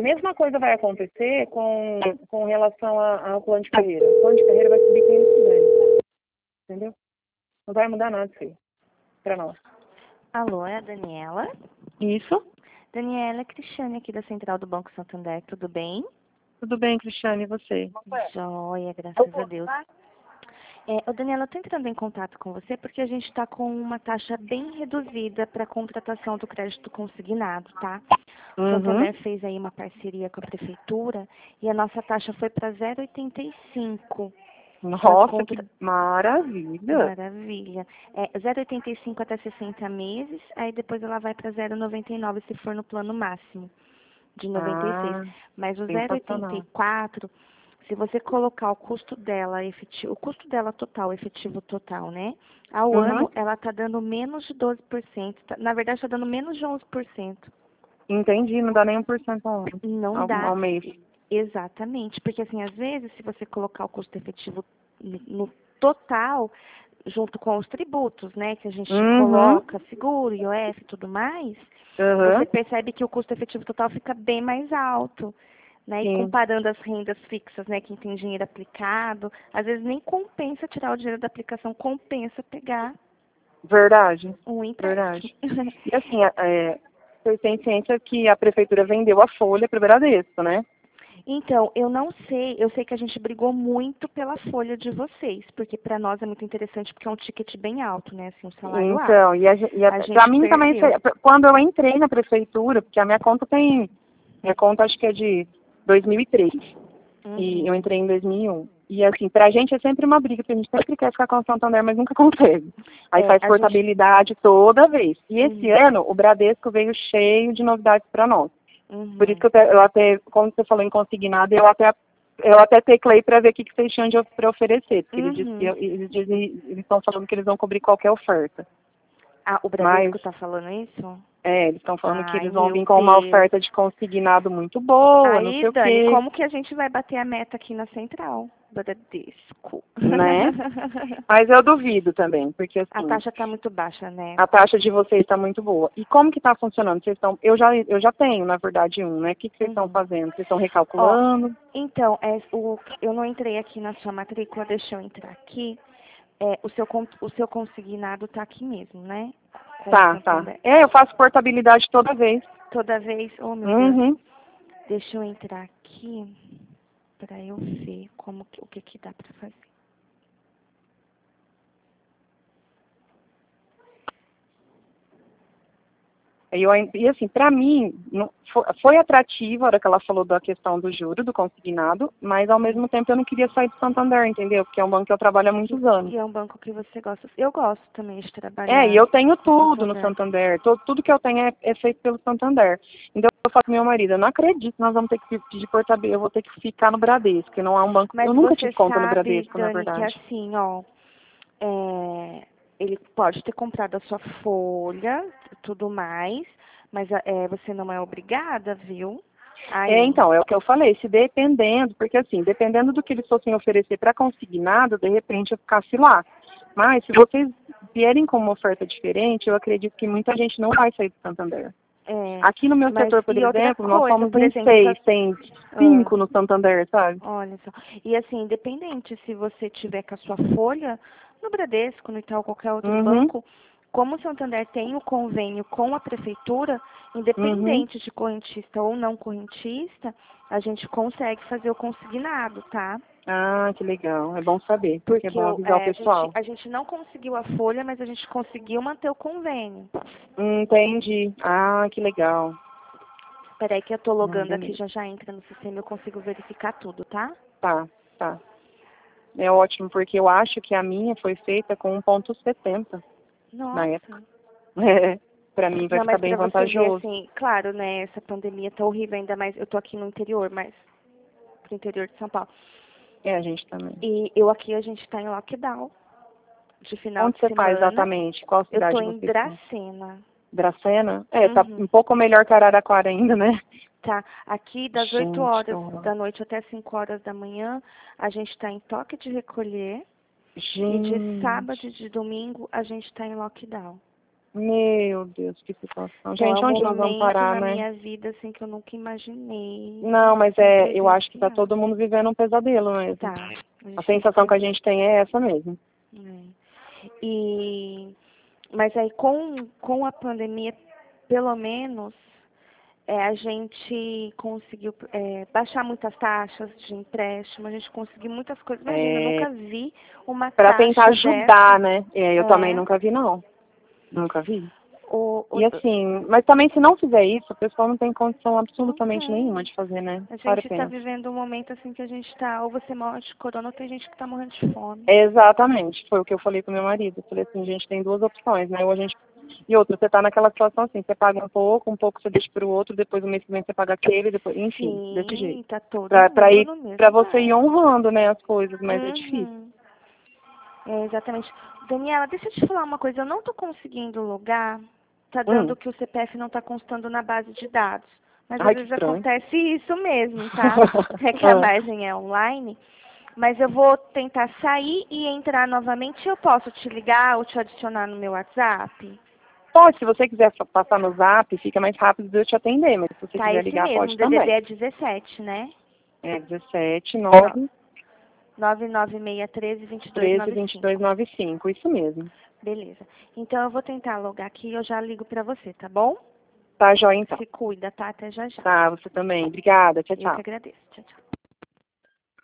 mesma coisa vai acontecer com relação ao plano de carreira. O plano de carreira vai subir quem estudante. Entendeu? Não vai mudar nada isso aí. Pra nós. Alô, é a Daniela? Isso? Daniela, é Cristiane aqui da Central do Banco Santander, tudo bem? Tudo bem, Cristiane, e você? Joia, graças a Deus. Daniela, eu estou entrando em contato com você porque a gente está com uma taxa bem reduzida para a contratação do crédito consignado, tá? O Santander fez aí uma parceria com a prefeitura e a nossa taxa foi para 0,85. Nossa, que maravilha! Maravilha. 0,85 até 60 meses, aí depois ela vai para 0,99 se for no plano máximo de 96. Mas o sensacional. 0,84, se você colocar o custo dela efetivo, o custo dela total, efetivo total, né? Ao ano, ela está dando menos de 12%. Na verdade, está dando menos de 11%. Entendi, não dá nem 1% Não dá. ao mês. Exatamente, porque assim, às vezes, se você colocar o custo efetivo no total, junto com os tributos, né, que a gente coloca, seguro, IOF e tudo mais, você percebe que o custo efetivo total fica bem mais alto, né, e comparando as rendas fixas, né, quem tem dinheiro aplicado, às vezes nem compensa tirar o dinheiro da aplicação, compensa pegar Verdade. um empréstimo. Verdade. E assim, você tem ciência que a prefeitura vendeu a folha para o Bradesco, né? Então, eu não sei, eu sei que a gente brigou muito pela folha de vocês, porque para nós é muito interessante porque é um ticket bem alto, né, assim, um salário alto. Então, para mim também, quando eu entrei na prefeitura, porque a minha conta acho que é de 2003, e eu entrei em 2001. E assim, pra gente é sempre uma briga, porque a gente sempre quer ficar com o Santander, mas nunca consegue. Aí faz portabilidade toda vez. E esse ano, o Bradesco veio cheio de novidades para nós. Por isso que eu até, como você falou em consignado, eu até teclei para ver o que vocês tinham para oferecer. Porque eles estão falando que eles vão cobrir qualquer oferta. Ah, o Bradesco está falando isso? Eles estão falando que eles vão vir com uma oferta de consignado muito boa, não sei o quê. Como que a gente vai bater a meta aqui na Central? Bradesco. Né? Mas eu duvido também, porque assim... A taxa está muito baixa, né? A taxa de vocês está muito boa. E como que está funcionando? Eu já tenho, na verdade, né? O que vocês estão fazendo? Vocês estão recalculando? Então, eu não entrei aqui na sua matrícula, deixa eu entrar aqui. O seu consignado está aqui mesmo, né? Tá. Eu faço portabilidade toda vez. Toda vez? Oh, meu Deus. Deixa eu entrar aqui para eu ver o que dá para fazer. E assim, para mim, foi atrativa a hora que ela falou da questão do juro, do consignado, mas ao mesmo tempo eu não queria sair do Santander, entendeu? Porque é um banco que eu trabalho há muitos anos. E é um banco que você gosta. Eu gosto também de trabalhar. E eu tenho tudo no Santander. Tudo que eu tenho é feito pelo Santander. Então eu falo com meu marido, eu não acredito que nós vamos ter que pedir portabilidade, eu vou ter que ficar no Bradesco, que não é um banco. Mas eu nunca tive conta no Bradesco, Dani, na verdade. Que assim, ele pode ter comprado a sua folha e tudo mais, mas você não é obrigada, viu? Então, é o que eu falei, se dependendo, porque assim, dependendo do que eles fossem oferecer para consignado, de repente eu ficasse lá. Mas se vocês vierem com uma oferta diferente, eu acredito que muita gente não vai sair do Santander. Aqui no meu setor, por exemplo, nós somos em 6, tem 5 no Santander, sabe? Olha só. E assim, independente se você tiver com a sua folha no Bradesco, no Itaú, qualquer outro banco, como o Santander tem o convênio com a prefeitura, independente de correntista ou não correntista, a gente consegue fazer o consignado, tá? Ah, que legal. É bom saber, porque é bom avisar o pessoal. A gente não conseguiu a folha, mas a gente conseguiu manter o convênio. Entendi. Ah, que legal. Peraí que eu tô logando aqui, já entra no sistema, eu consigo verificar tudo, tá? Tá. É ótimo, porque eu acho que a minha foi feita com 1,70 na época. Pra mim vai ficar bem vantajoso. Ver, assim, claro, né, essa pandemia tá horrível, ainda mais, eu tô aqui no interior, mas pro interior de São Paulo. A gente também. E a gente tá em lockdown de final de semana. Onde você faz exatamente? Qual cidade você tá? Eu tô em Dracena. Dracena? Tá um pouco melhor que Araraquara ainda, né? Tá. Aqui das 8 horas da noite até 5 horas da manhã, a gente tá em toque de recolher. E de sábado e de domingo, a gente tá em lockdown. Meu Deus, que situação. Então, Gente, é um onde nós vamos momento parar, na né? minha vida, assim, que eu nunca imaginei. Não, mas eu acho que tá vivenciar. todo mundo vivendo um pesadelo mesmo. Tá. A sensação que a gente tem é essa mesmo. Mas aí, com a pandemia, pelo menos, a gente conseguiu baixar muitas taxas de empréstimo, a gente conseguiu muitas coisas. Imagina, eu nunca vi uma Para taxa tentar ajudar, dessa. né? Eu também nunca vi, não. Nunca vi. O, E assim, mas também se não fizer isso, o pessoal não tem condição absolutamente Não tem. nenhuma de fazer, né? A Para e gente está pensa. vivendo um momento assim que a gente está, ou você morre de corona, ou tem gente que está morrendo de fome. Exatamente, foi o que eu falei com meu marido. Eu falei assim, a gente tem duas opções, né? Ou a gente... E outra, você tá naquela situação assim, você paga um pouco você deixa pro outro, depois o mês que vem você paga aquele, depois, enfim, desse Sim, jeito. tá todo Pra mundo ir, no mesmo pra você ir barco. honrando, né, as coisas, mas é difícil. Exatamente. Daniela, deixa eu te falar uma coisa, eu não tô conseguindo logar, tá dando que o CPF não tá constando na base de dados. Mas às Ai, que vezes estranho. acontece isso mesmo, tá? É que a margem é online. Mas eu vou tentar sair e entrar novamente. Eu posso te ligar ou te adicionar no meu WhatsApp? Pode, se você quiser passar no zap, fica mais rápido de eu te atender, mas se você Tá, quiser esse ligar, mesmo. pode O DDD também. é 17, né? É 17 9 99613 13 2295. 22 95, isso mesmo. Beleza. Então eu vou tentar logar aqui e eu já ligo pra você, tá bom? Tá, joia então. Se cuida, tá? Até já já. Tá, você também. Obrigada. Tchau, Eu que tchau. agradeço. Tchau, tchau.